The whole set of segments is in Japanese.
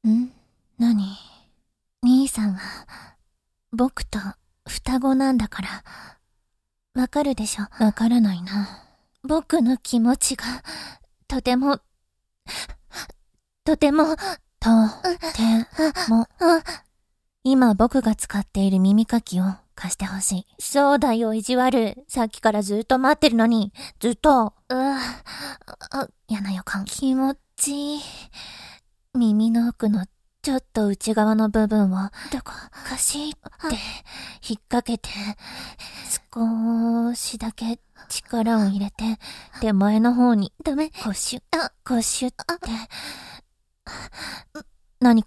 何？兄さんは、僕と双子なんだから、わかるでしょ？わからないな。僕の気持ちが、とても、今僕が使っている耳かきを貸してほしい。そうだよ、意地悪。さっきからずっと待ってるのに、ずっと。嫌な予感。気持ちいい。耳の奥のちょっと内側の部分を、カシって引っ掛けて、少しだけ力を入れて、手前の方に、コシュって。何？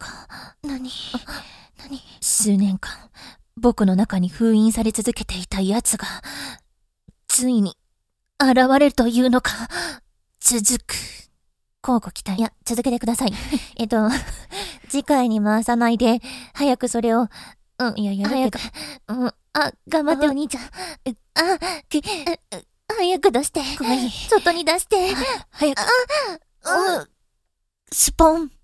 数年間、僕の中に封印され続けていた奴が、ついに、現れるというのか。続く。交互期待。いや、続けてください。次回に回さないで、早くそれを、やるけど。頑張ってお兄ちゃん。早く出して。外に出して。早く。スポン。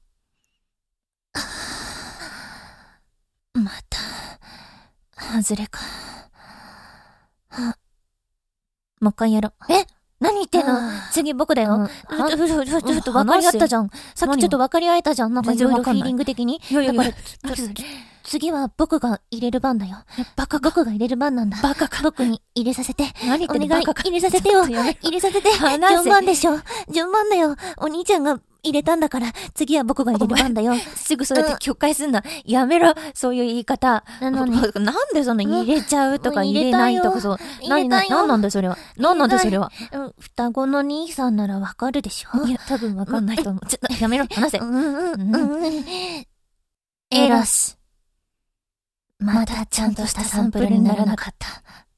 また、外れか。もう一回やろう。何言ってんの？次僕だよ。ちょっと分かり合ったじゃん。さっきちょっと分かり合えたじゃん。なんかいろいろフィーリング的に。だから、次は僕が入れる番だよ。僕が入れる番なんだ。バカか。僕に入れさせて。何言ってんの？バカか。入れさせてよ。入れさせて。順番でしょ。順番だよ。お兄ちゃんが入れたんだから、次は僕が入れる番だよ。すぐそうやって曲解すんな。やめろ。そういう言い方。なんでそんな入れちゃうとか入れないとかそう。なんなんだそれは。なんなんだそれは。双子の兄さんならわかるでしょ？いや、多分わかんないと思う。ちょっとやめろ。話せ。エロス。またちゃんとしたサンプルにならなかった。